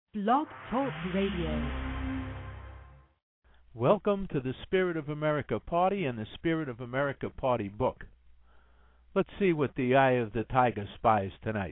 Blog Talk Radio. Welcome to the Spirit of America Party and the Spirit of America Party book. Let's see what the Eye of the Tiger spies tonight.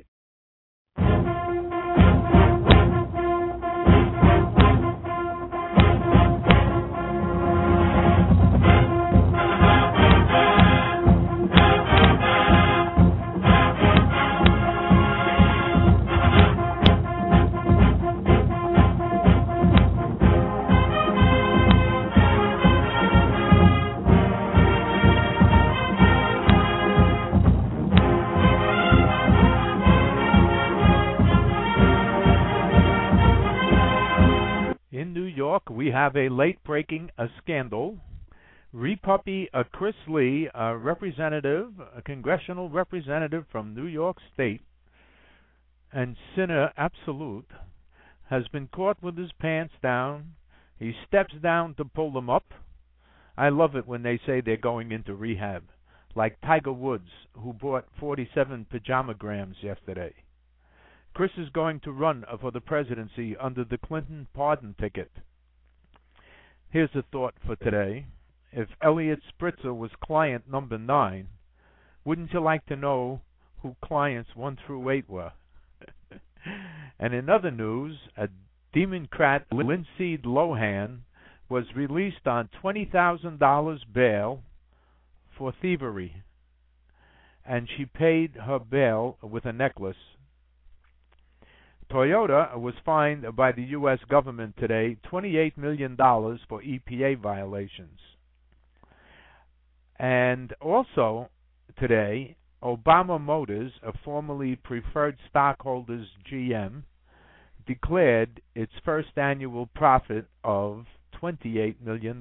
In New York, we have a late-breaking scandal. Repuppy Chris Lee, a congressional representative from New York State, and sinner absolute, has been caught with his pants down. He steps down to pull them up. I love it when they say they're going into rehab, like Tiger Woods, who bought 47 pajamagrams yesterday. Chris is going to run for the presidency under the Clinton pardon ticket. Here's a thought for today. If Elliot Spritzer was client number 9, wouldn't you like to know who clients 1 through 8 were? And in other news, a Democrat, Lindsay Lohan, was released on $20,000 bail for thievery, and she paid her bail with a necklace. Toyota was fined by the U.S. government today $28 million for EPA violations. And also today, Obama Motors, a formerly preferred stockholders GM, declared its first annual profit of $28 million.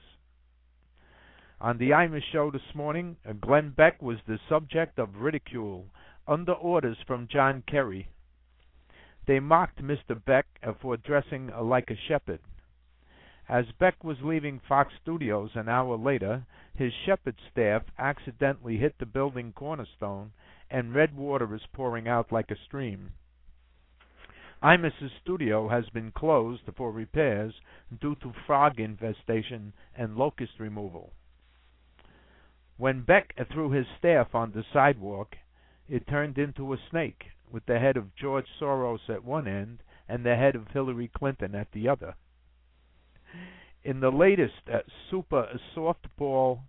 On the Imus show this morning, Glenn Beck was the subject of ridicule under orders from John Kerry. They mocked Mr. Beck for dressing like a shepherd. As Beck was leaving Fox Studios an hour later, his shepherd staff accidentally hit the building cornerstone, and red water is pouring out like a stream. Imus's studio has been closed for repairs due to frog infestation and locust removal. When Beck threw his staff on the sidewalk, it turned into a snake, with the head of George Soros at one end and the head of Hillary Clinton at the other. In the latest Super Softball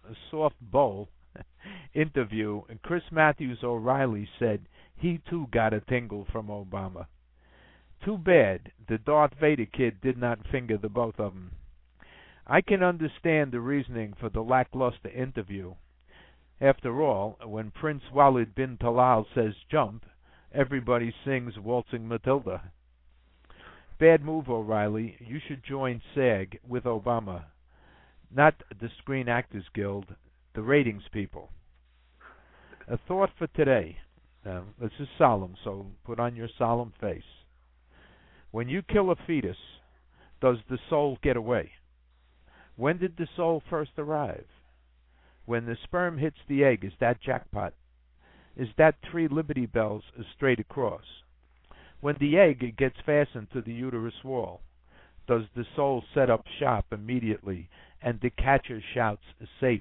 interview, Chris Matthews O'Reilly said he too got a tingle from Obama. Too bad the Darth Vader kid did not finger the both of them. I can understand the reasoning for the lackluster interview. After all, when Prince Walid bin Talal says jump, everybody sings Waltzing Matilda. Bad move, O'Reilly. You should join SAG with Obama. Not the Screen Actors Guild, the ratings people. A thought for today. This is solemn, so put on your solemn face. When you kill a fetus, does the soul get away? When did the soul first arrive? When the sperm hits the egg, is that jackpot? Is that 3 Liberty Bells straight across? When the egg gets fastened to the uterus wall, does the soul set up shop immediately and the catcher shouts, safe?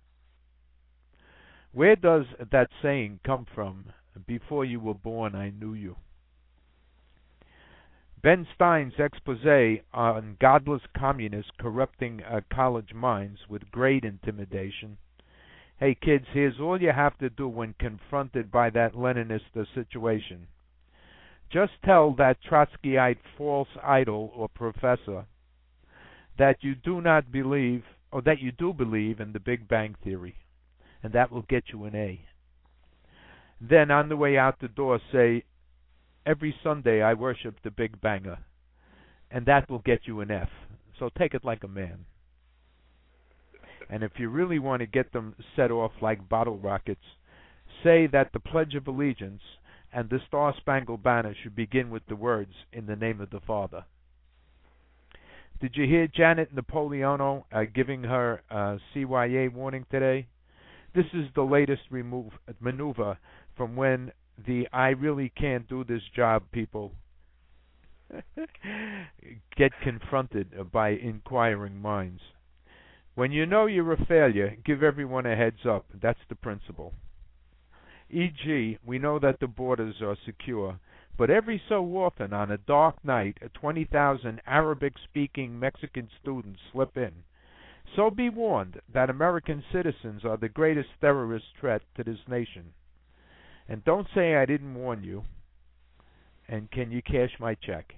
Where does that saying come from, before you were born I knew you? Ben Stein's expose on godless communists corrupting college minds with grade intimidation. Hey kids, here's all you have to do when confronted by that Leninist situation. Just tell that Trotskyite false idol or professor that you do not believe, or that you do believe in the Big Bang Theory, and that will get you an A. Then on the way out the door say, every Sunday I worship the Big Banger, and that will get you an F. So take it like a man. And if you really want to get them set off like bottle rockets, say that the Pledge of Allegiance and the Star-Spangled Banner should begin with the words, in the name of the Father. Did you hear Janet Napolitano giving her CYA warning today? This is the latest maneuver from when the I really can't do this job people get confronted by inquiring minds. When you know you're a failure, give everyone a heads up. That's the principle. E.g., we know that the borders are secure, but every so often on a dark night, 20,000 Arabic-speaking Mexican students slip in. So be warned that American citizens are the greatest terrorist threat to this nation. And don't say I didn't warn you. And can you cash my check?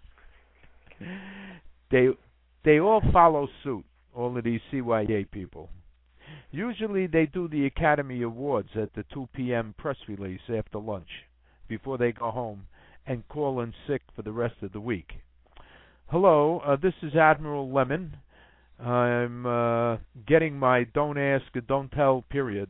They all follow suit, all of these CYA people. Usually they do the Academy Awards at the 2 p.m. press release after lunch, before they go home and call in sick for the rest of the week. Hello, this is Admiral Lemon. I'm getting my don't ask, don't tell period.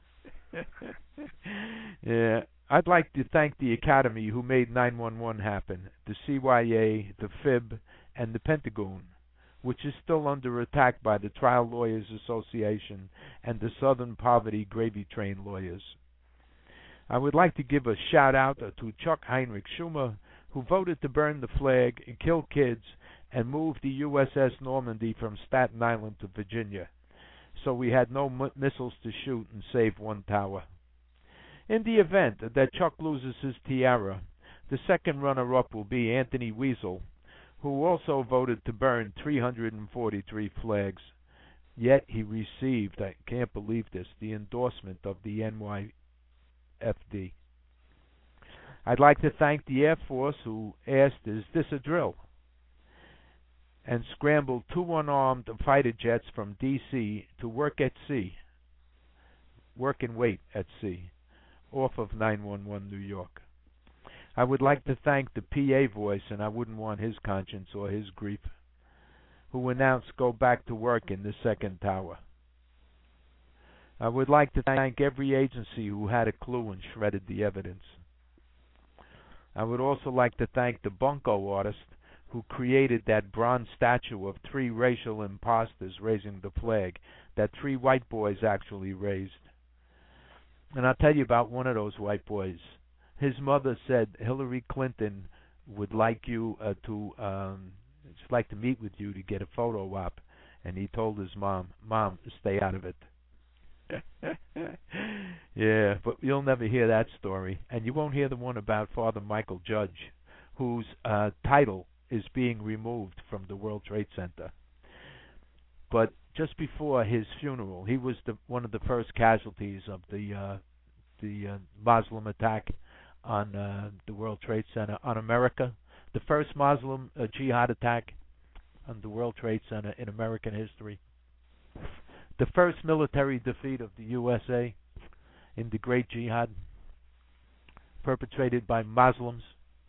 Yeah, I'd like to thank the Academy who made 911 happen, the CYA, the FIB, and the Pentagon, which is still under attack by the Trial Lawyers Association and the Southern Poverty Gravy Train lawyers. I would like to give a shout out to Chuck Heinrich Schumer, who voted to burn the flag and kill kids and move the USS Normandy from Staten Island to Virginia, so we had no missiles to shoot and save one tower. In the event that Chuck loses his tiara, the second runner-up will be Anthony Weasel, who also voted to burn 343 flags. Yet he received, I can't believe this, the endorsement of the NYFD. I'd like to thank the Air Force, who asked, is this a drill? And scrambled 2 unarmed fighter jets from D.C. to work at sea, work and wait at sea, off of 911 New York. I would like to thank the PA voice, and I wouldn't want his conscience or his grief, who announced go back to work in the second tower. I would like to thank every agency who had a clue and shredded the evidence. I would also like to thank the bunco artist who created that bronze statue of 3 racial imposters raising the flag that 3 white boys actually raised. And I'll tell you about one of those white boys. His mother said Hillary Clinton would like you just like to meet with you to get a photo op, and he told his mom, stay out of it. Yeah, but you'll never hear that story, and you won't hear the one about Father Michael Judge, whose title is being removed from the World Trade Center. But just before his funeral, he was one of the first casualties of the Muslim attack on the World Trade Center, on America, the first Muslim jihad attack on the World Trade Center in American history, the first military defeat of the USA in the Great Jihad, perpetrated by Muslims.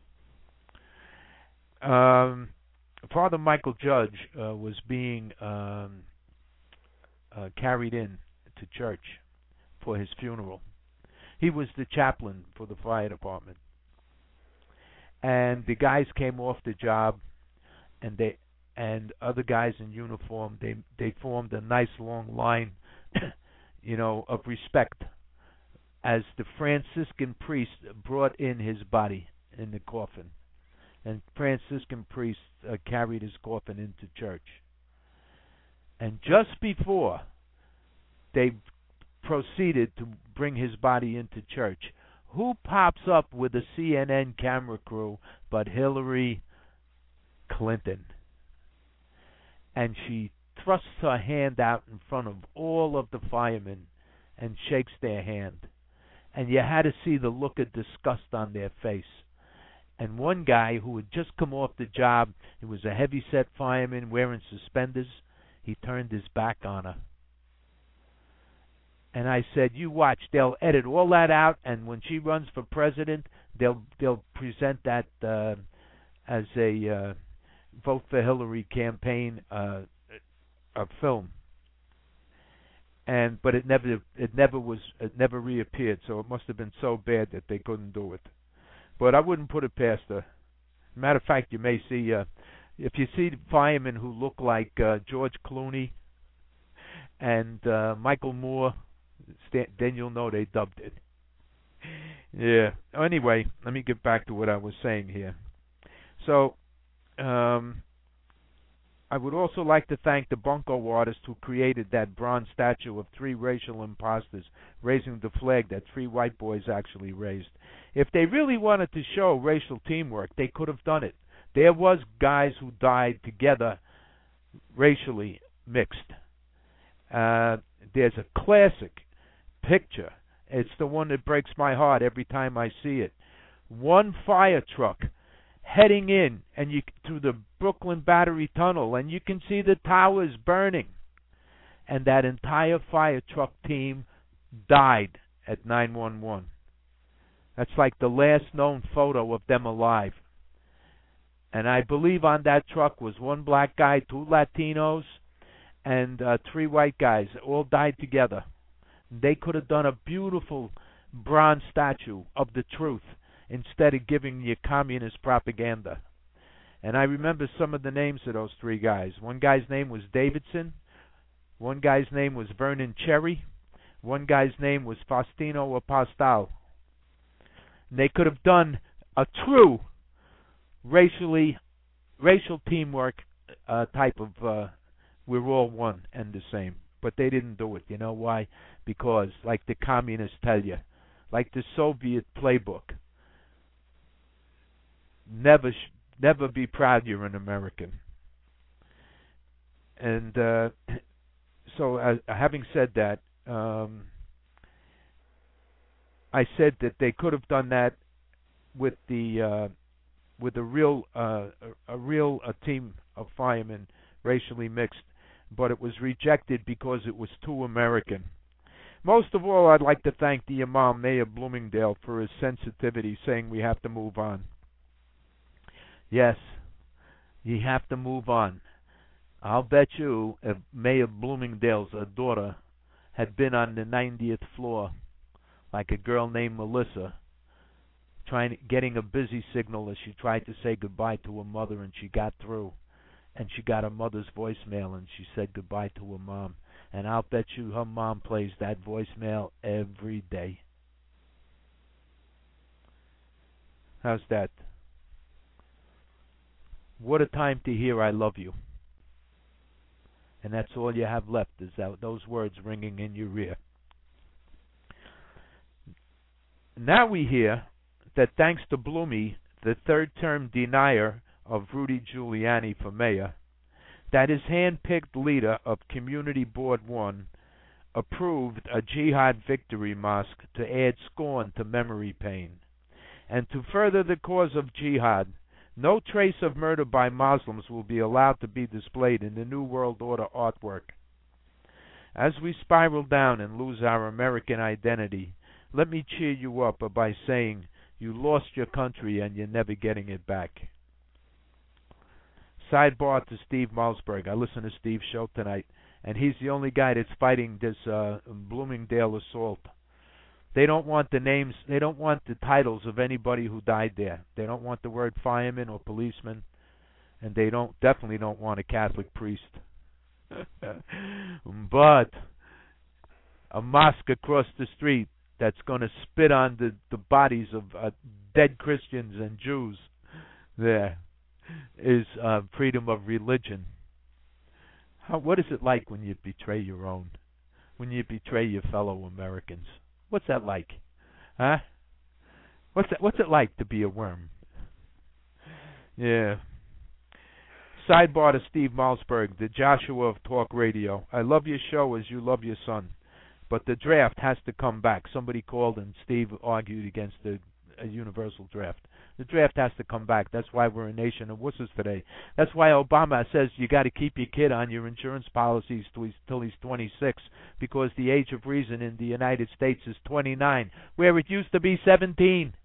Father Michael Judge was being carried in to church for his funeral. He was the chaplain for the fire department. And the guys came off the job, and other guys in uniform, they formed a nice long line, of respect, as the Franciscan priest brought in his body in the coffin. And Franciscan priest carried his coffin into church. And just before they proceeded to bring his body into church, who pops up with a CNN camera crew but Hillary Clinton? And she thrusts her hand out in front of all of the firemen and shakes their hand. And you had to see the look of disgust on their face. And one guy who had just come off the job, he was a heavy-set fireman wearing suspenders, he turned his back on her. And I said, you watch, they'll edit all that out, and when she runs for president, they'll present that as a vote for Hillary campaign a film. But it never reappeared, so it must have been so bad that they couldn't do it. But I wouldn't put it past her. Matter of fact, you may see if you see firemen who look like George Clooney and Michael Moore, then you'll know they dubbed it. Yeah. Anyway, let me get back to what I was saying here. So Um, I would also like to thank the bunco artist who created that bronze statue of three racial imposters raising the flag that three white boys actually raised. If they really wanted to show racial teamwork, they could have done it. There was guys who died together, racially mixed. There's a classic picture. It's the one that breaks my heart every time I see it. One fire truck heading in and you to the Brooklyn Battery Tunnel, and you can see the towers burning. And that entire fire truck team died at 911. That's like the last known photo of them alive. And I believe on that truck was one black guy, two Latinos, and three white guys. All died together. They could have done a beautiful bronze statue of the truth instead of giving you communist propaganda. And I remember some of the names of those three guys. One guy's name was Davidson. One guy's name was Vernon Cherry. One guy's name was Faustino Apostol. And they could have done a true racial teamwork type of we're all one and the same. But they didn't do it. You know why? Because, like the communists tell you, like the Soviet playbook, never be proud you're an American. And so, having said that, I said that they could have done that with a real team of firemen, racially mixed, but it was rejected because it was too American. Most of all, I'd like to thank the Imam, Mayor Bloomingdale, for his sensitivity, saying we have to move on. Yes, you have to move on. I'll bet you if Mayor Bloomingdale's daughter had been on the 90th floor, like a girl named Melissa, getting a busy signal as she tried to say goodbye to her mother, and she got through. And she got her mother's voicemail, and she said goodbye to her mom. And I'll bet you her mom plays that voicemail every day. How's that? What a time to hear I love you. And that's all you have left, is those words ringing in your ear. Now we hear that thanks to Bloomy, the third-term denier of Rudy Giuliani for mayor, that his hand-picked leader of Community Board 1 approved a jihad victory mosque to add scorn to memory pain. And to further the cause of jihad, no trace of murder by Muslims will be allowed to be displayed in the New World Order artwork. As we spiral down and lose our American identity, let me cheer you up by saying you lost your country and you're never getting it back. Sidebar to Steve Malzberg. I listen to Steve's show tonight, and he's the only guy that's fighting this Bloomingdale assault. They don't want the names, they don't want the titles of anybody who died there. They don't want the word fireman or policeman, and they definitely don't want a Catholic priest. But a mosque across the street that's going to spit on the bodies of dead Christians and Jews there is freedom of religion. What is it like when you betray your own? When you betray your fellow Americans? What's that like? Huh? What's it like to be a worm? Yeah. Sidebar to Steve Malzberg, the Joshua of Talk Radio. I love your show as you love your son, but the draft has to come back. Somebody called and Steve argued against the universal draft. The draft has to come back. That's why we're a nation of wusses today. That's why Obama says you got to keep your kid on your insurance policies till he's 26, because the age of reason in the United States is 29, where it used to be 17.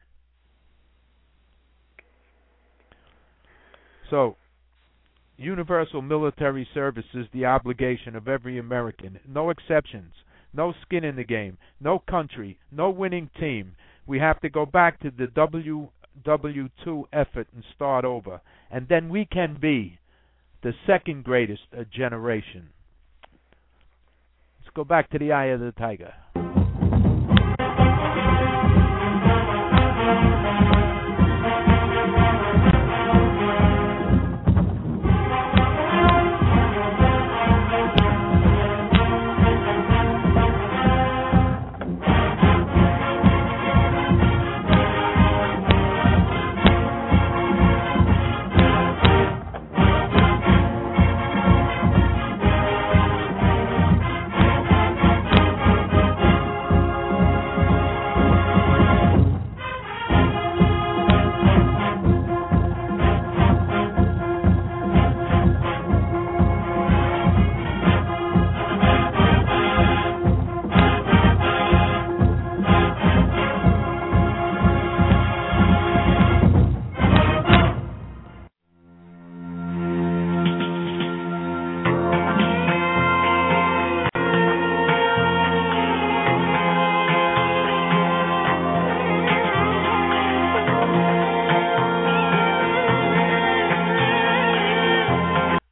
So, universal military service is the obligation of every American. No exceptions. No skin in the game. No country. No winning team. We have to go back to the WW2 effort and start over. And then we can be the second greatest generation. Let's go back to the Eye of the Tiger.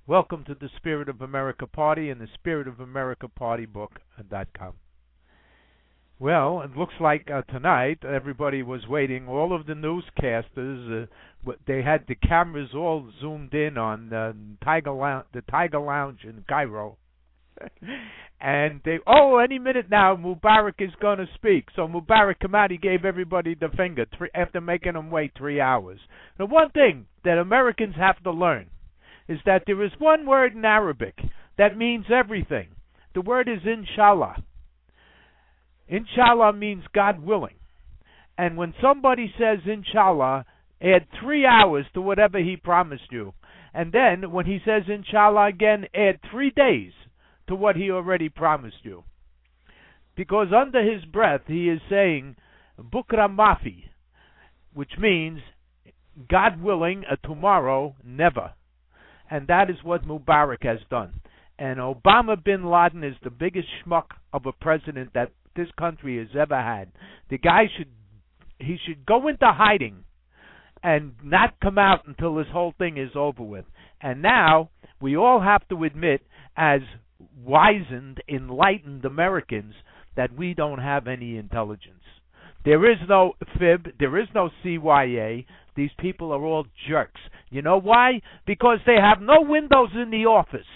Welcome to the Spirit of America Party and the Spirit of America Party book.com. Well, it looks like tonight everybody was waiting. All of the newscasters, they had the cameras all zoomed in on the Tiger Lounge in Cairo. And any minute now, Mubarak is going to speak. So Mubarak came out, he gave everybody the finger after making them wait 3 hours. The one thing that Americans have to learn is that there is one word in Arabic that means everything. The word is inshallah. Inshallah means God willing. And when somebody says inshallah, add 3 hours to whatever he promised you. And then when he says inshallah again, add 3 days to what he already promised you. Because under his breath he is saying Bukra Mafi, which means God willing, tomorrow, never. And that is what Mubarak has done. And Obama bin Laden is the biggest schmuck of a president that this country has ever had. The guy should go into hiding and not come out until this whole thing is over with. And now we all have to admit, as wizened, enlightened Americans, that we don't have any intelligence. There is no FIB, there is no CYA. These people are all jerks. You know why? Because they have no windows in the office.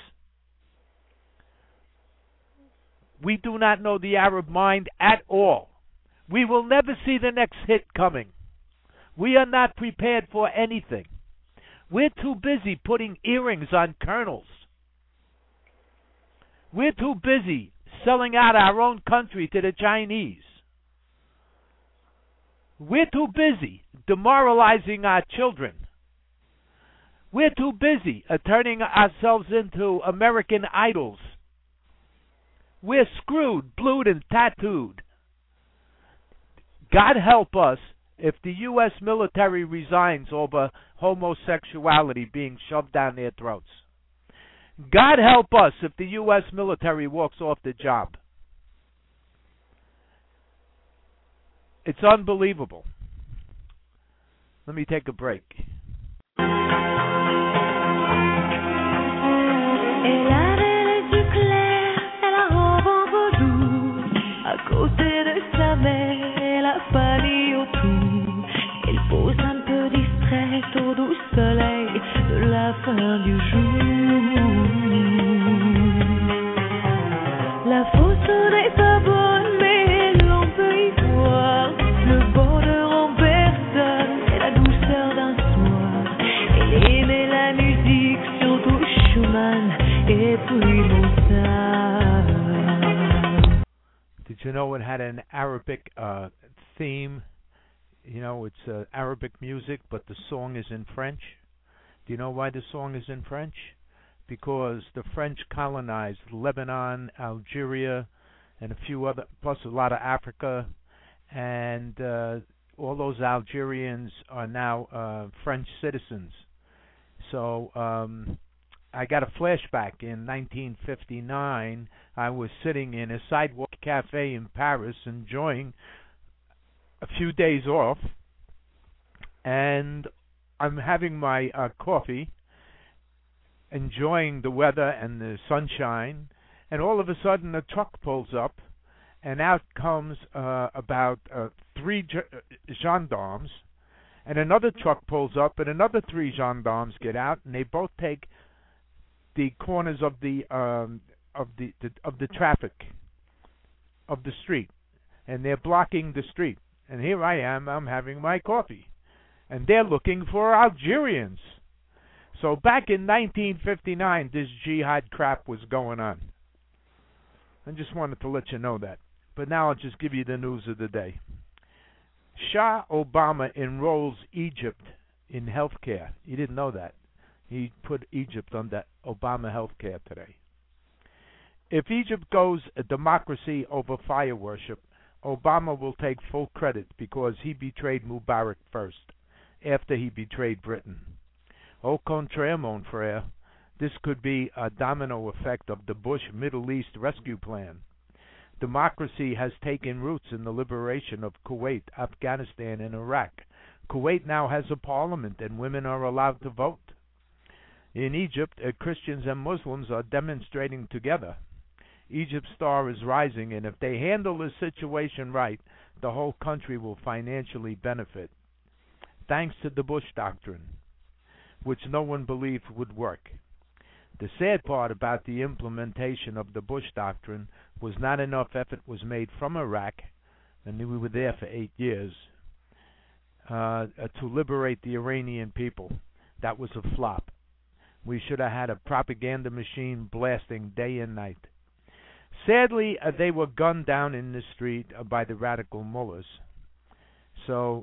We do not know the Arab mind at all. We will never see the next hit coming. We are not prepared for anything. We're too busy putting earrings on colonels. We're too busy selling out our own country to the Chinese. We're too busy demoralizing our children. We're too busy turning ourselves into American idols. We're screwed, blued, and tattooed. God help us if the U.S. military resigns over homosexuality being shoved down their throats. God help us if the U.S. military walks off the job. It's unbelievable. Let me take a break. Au doux soleil de la fin du jour. La photo n'est pas bonne, mais l'on peut y voir le bonheur en personne et la douceur d'un soir. Elle aimait la musique, surtout Schumann et puis Mozart. Did you know it had an Arabic theme? You know, it's Arabic music, but the song is in French. Do you know why the song is in French? Because the French colonized Lebanon, Algeria, and a few other, plus a lot of Africa, and all those Algerians are now French citizens. So I got a flashback. In 1959, I was sitting in a sidewalk cafe in Paris enjoying a few days off, and I'm having my coffee, enjoying the weather and the sunshine, and all of a sudden a truck pulls up, and out comes about 3 gendarmes, and another truck pulls up, and another 3 gendarmes get out, and they both take the corners of the traffic of the street, and they're blocking the street. And here I am, I'm having my coffee. And they're looking for Algerians. So back in 1959, this jihad crap was going on. I just wanted to let you know that. But now I'll just give you the news of the day. Shah Obama enrolls Egypt in health care. You didn't know that. He put Egypt on that Obama health care today. If Egypt goes a democracy over fire worship, Obama will take full credit because he betrayed Mubarak first, after he betrayed Britain. Au contraire, mon frère, this could be a domino effect of the Bush Middle East rescue plan. Democracy has taken roots in the liberation of Kuwait, Afghanistan, and Iraq. Kuwait now has a parliament and women are allowed to vote. In Egypt, Christians and Muslims are demonstrating together. Egypt's star is rising, and if they handle the situation right, the whole country will financially benefit. Thanks to the Bush Doctrine, which no one believed would work. The sad part about the implementation of the Bush Doctrine was not enough effort was made from Iraq, and we were there for 8 years, to liberate the Iranian people. That was a flop. We should have had a propaganda machine blasting day and night. Sadly, they were gunned down in the street by the radical mullahs. So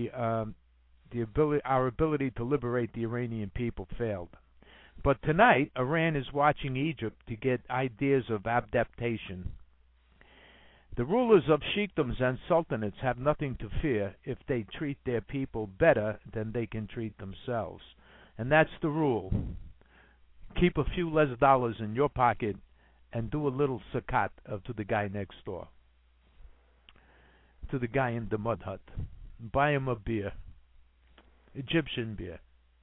our ability to liberate the Iranian people failed. But tonight, Iran is watching Egypt to get ideas of adaptation. The rulers of sheikdoms and sultanates have nothing to fear if they treat their people better than they can treat themselves. And that's the rule. Keep a few less dollars in your pocket and do a little zakat to the guy next door, to the guy in the mud hut. Buy him a beer, Egyptian beer.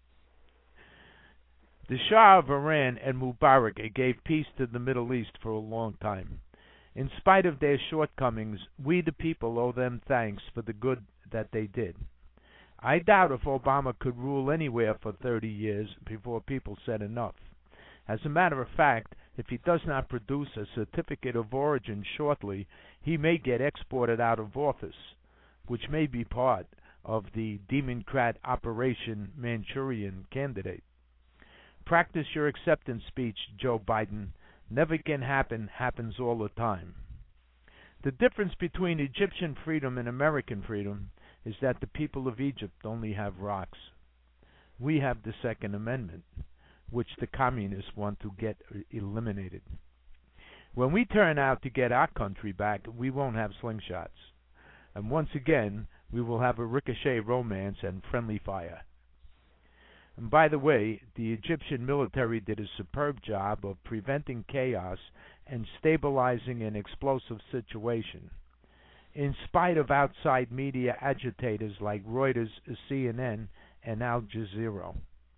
The Shah of Iran and Mubarak gave peace to the Middle East for a long time. In spite of their shortcomings, we the people owe them thanks for the good that they did. I doubt if Obama could rule anywhere for 30 years before people said enough. As a matter of fact, if he does not produce a certificate of origin shortly, he may get exported out of office, which may be part of the Democrat Operation Manchurian candidate. Practice your acceptance speech, Joe Biden. Never can happen, happens all the time. The difference between Egyptian freedom and American freedom is that the people of Egypt only have rocks. We have the Second Amendment, which the communists want to get eliminated. When we turn out to get our country back, we won't have slingshots. And once again, we will have a ricochet romance and friendly fire. And by the way, the Egyptian military did a superb job of preventing chaos and stabilizing an explosive situation, in spite of outside media agitators like Reuters, CNN, and Al Jazeera.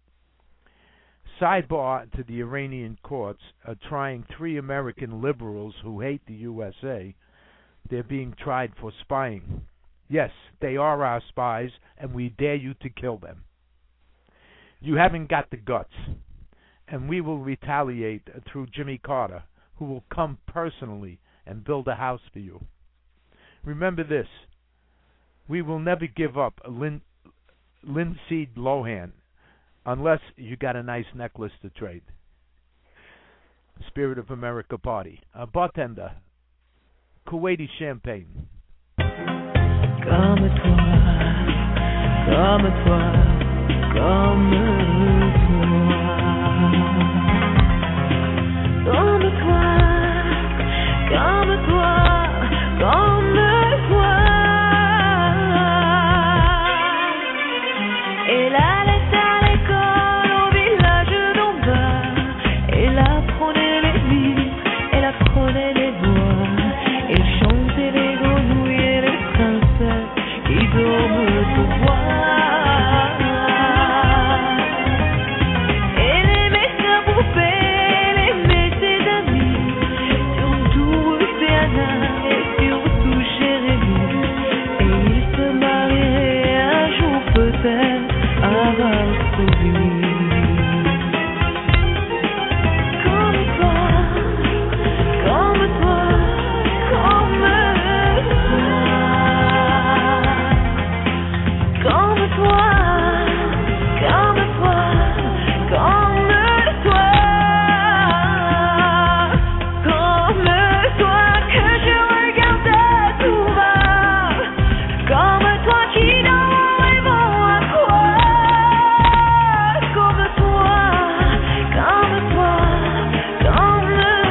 Sidebar to the Iranian courts trying 3 American liberals who hate the USA. They're being tried for spying. Yes, they are our spies, and we dare you to kill them. You haven't got the guts, and we will retaliate through Jimmy Carter, who will come personally and build a house for you. Remember this, we will never give up Lindsay Lohan unless you got a nice necklace to trade. Spirit of America Party. Bartender, Kuwaiti champagne. Comme toi, comme toi, comme toi. Comme toi, comme toi, comme toi. Et la laisse à l'école au village d'en bas. Elle apprenait les livres, elle apprenait les voix. Elle chantait les grenouilles et les princesses qui dorment pour voir. Elle aimait sa poupée, elle aimait ses amis, surtout Rufiana et surtout Jérémy. Et ils se marieraient un jour peut-être à Varsovie. Comme toi, comme toi, comme toi. Comme toi, comme toi, comme toi. Comme toi que je regardais tout bas. Comme toi qui dans mon rêvant à quoi. Comme toi, comme toi, comme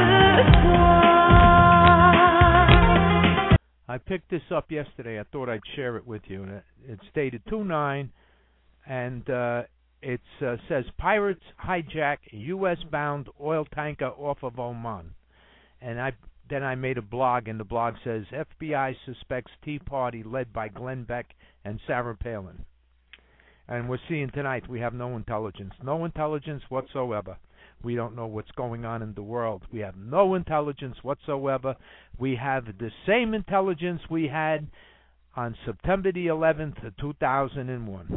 toi. I picked this up yesterday. I thought I'd share it with you. And it's dated 2/9, and it says pirates hijack U.S.-bound oil tanker off of Oman. And then I made a blog, and the blog says FBI suspects Tea Party led by Glenn Beck and Sarah Palin. And we're seeing tonight we have no intelligence. No intelligence whatsoever. We don't know what's going on in the world. We have no intelligence whatsoever. We have the same intelligence we had on September the 11th, 2001.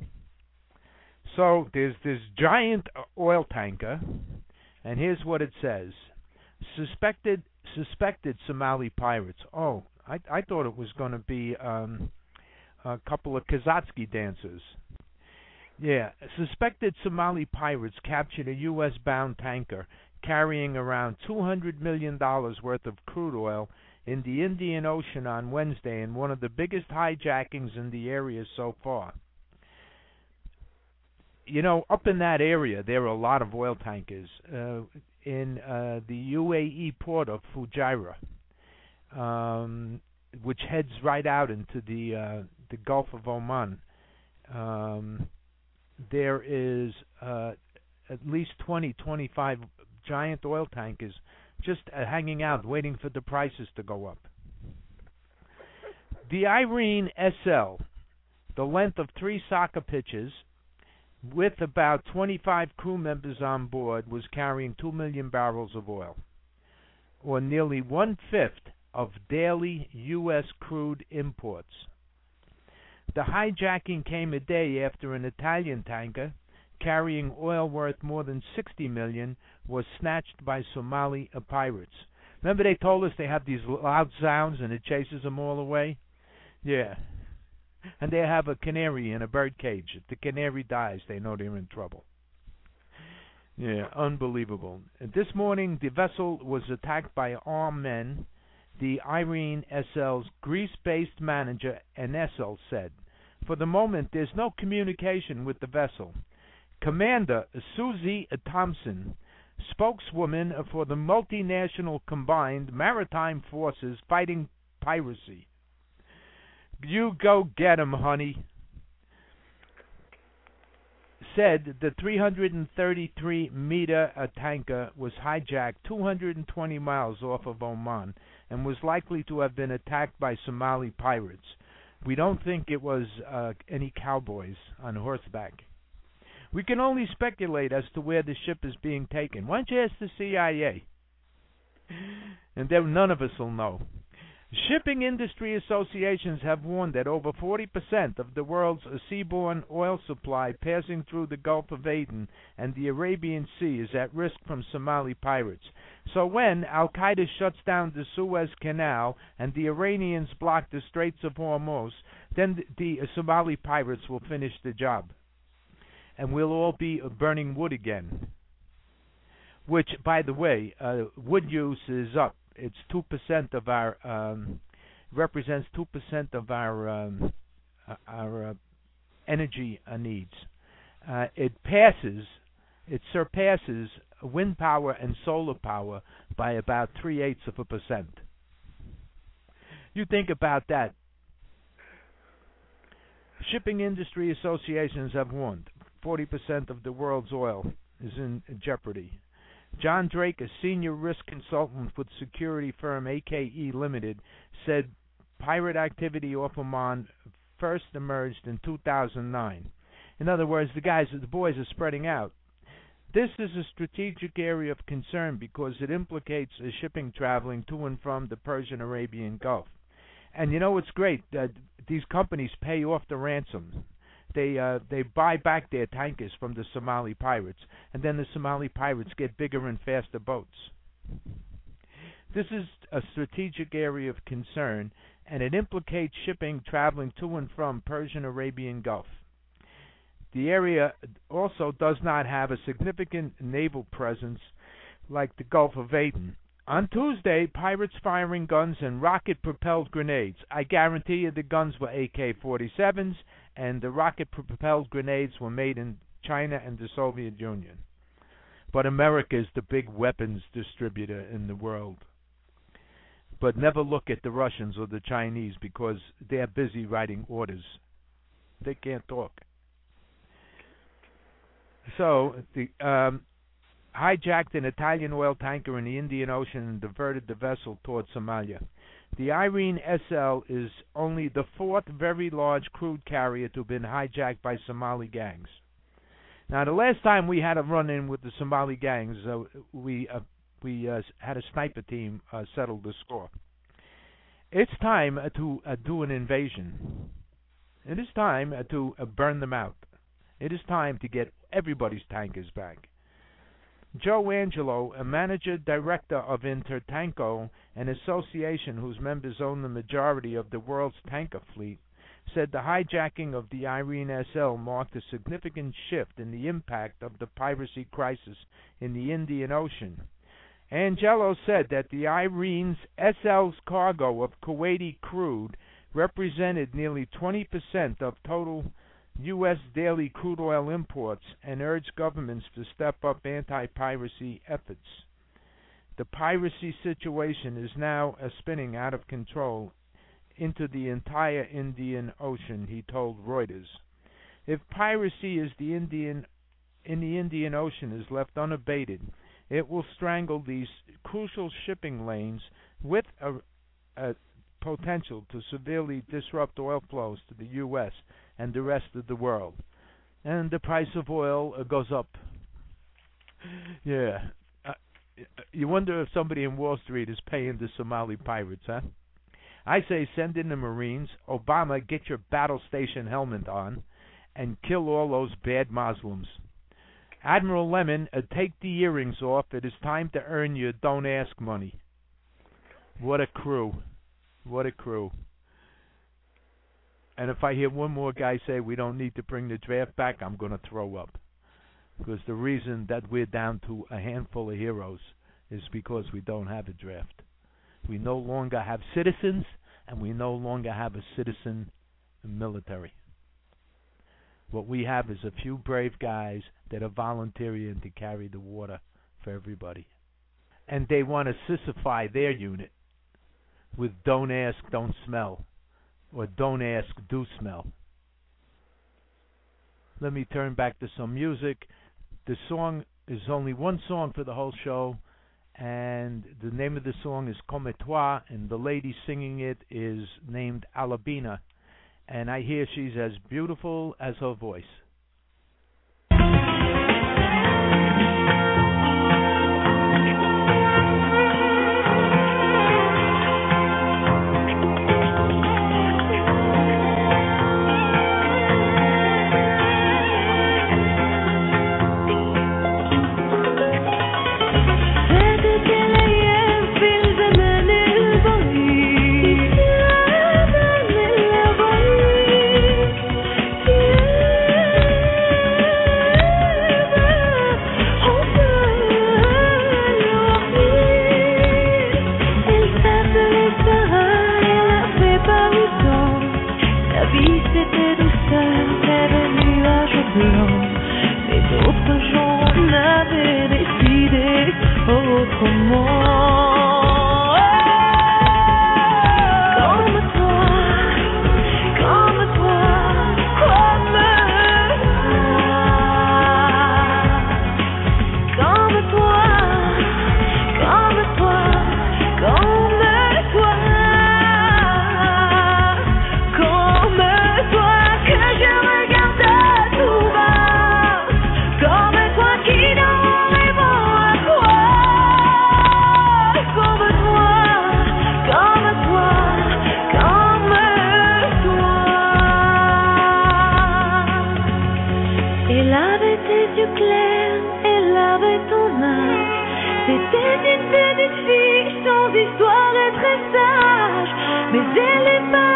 So there's this giant oil tanker, and here's what it says. Suspected Somali pirates. Oh, I thought it was going to be a couple of Kazakhstan dancers. Yeah, suspected Somali pirates captured a U.S.-bound tanker carrying around $200 million worth of crude oil in the Indian Ocean on Wednesday in one of the biggest hijackings in the area so far. You know, up in that area, there are a lot of oil tankers. In the UAE port of Fujairah, which heads right out into the Gulf of Oman. There is at least 25 giant oil tankers just hanging out, waiting for the prices to go up. The Irene SL, the length of 3 soccer pitches, with about 25 crew members on board, was carrying 2 million barrels of oil, or nearly 1/5 of daily U.S. crude imports. The hijacking came a day after an Italian tanker carrying oil worth more than 60 million was snatched by Somali pirates. Remember they told us they have these loud sounds and it chases them all away? Yeah. And they have a canary in a bird cage. If the canary dies, they know they're in trouble. Yeah, unbelievable. And this morning, the vessel was attacked by armed men. The Irene SL's Greece-based manager, Enesel, said, "For the moment, there's no communication with the vessel." Commander Susie Thompson, spokeswoman for the multinational combined maritime forces fighting piracy. "You go get 'em, honey," said the 333-meter tanker was hijacked 220 miles off of Oman and was likely to have been attacked by Somali pirates. We don't think it was any cowboys on horseback. We can only speculate as to where the ship is being taken. Why don't you ask the CIA? And then none of us will know. Shipping industry associations have warned that over 40% of the world's seaborne oil supply passing through the Gulf of Aden and the Arabian Sea is at risk from Somali pirates. So when Al-Qaeda shuts down the Suez Canal and the Iranians block the Straits of Hormuz, then the Somali pirates will finish the job. And we'll all be burning wood again. Which, by the way, wood use is up. It's 2% of our represents 2% of our energy needs. It surpasses wind power and solar power by about 0.3%. You think about that. Shipping industry associations have warned 40% of the world's oil is in jeopardy. John Drake, a senior risk consultant with security firm AKE Limited, said pirate activity off Oman first emerged in 2009. In other words, the boys are spreading out. This is a strategic area of concern because it implicates shipping traveling to and from the Persian-Arabian Gulf. And you know what's great? These companies pay off the ransom. They buy back their tankers from the Somali pirates, and then the Somali pirates get bigger and faster boats. This is a strategic area of concern, and it implicates shipping traveling to and from Persian-Arabian Gulf. The area also does not have a significant naval presence like the Gulf of Aden. On Tuesday, pirates firing guns and rocket-propelled grenades. I guarantee you the guns were AK-47s, and the rocket-propelled grenades were made in China and the Soviet Union. But America is the big weapons distributor in the world. But never look at the Russians or the Chinese because they're busy writing orders. They can't talk. So, the hijacked an Italian oil tanker in the Indian Ocean and diverted the vessel toward Somalia. The Irene SL is only the fourth very large crude carrier to have been hijacked by Somali gangs. Now, the last time we had a run-in with the Somali gangs, we had a sniper team settle the score. It's time to do an invasion. It is time to burn them out. It is time to get everybody's tankers back. Joe Angelo, a manager director of Intertanko, an association whose members own the majority of the world's tanker fleet, said the hijacking of the Irene SL marked a significant shift in the impact of the piracy crisis in the Indian Ocean. Angelo said that the Irene SL's cargo of Kuwaiti crude represented nearly 20% of total U.S. daily crude oil imports and urged governments to step up anti-piracy efforts. The piracy situation is now spinning out of control into the entire Indian Ocean, he told Reuters. If piracy in the Indian Ocean is left unabated, it will strangle these crucial shipping lanes with a potential to severely disrupt oil flows to the U.S. and the rest of the world. And the price of oil goes up. Yeah. You wonder if somebody in Wall Street is paying the Somali pirates, huh? I say send in the Marines. Obama, get your battle station helmet on and kill all those bad Muslims. Admiral Lemon, take the earrings off. It is time to earn your don't ask money. What a crew. What a crew. And if I hear one more guy say we don't need to bring the draft back, I'm going to throw up. Because the reason that we're down to a handful of heroes is because we don't have a draft. We no longer have citizens, and we no longer have a citizen military. What we have is a few brave guys that are volunteering to carry the water for everybody. And they want to sissify their unit with don't ask, don't smell, or don't ask, do smell. Let me turn back to some music. The song is only one song for the whole show, and the name of the song is Comme Toi, and the lady singing it is named Alabina, and I hear she's as beautiful as her voice. C'était une petite fille sans histoire et très sage, mais elle est pas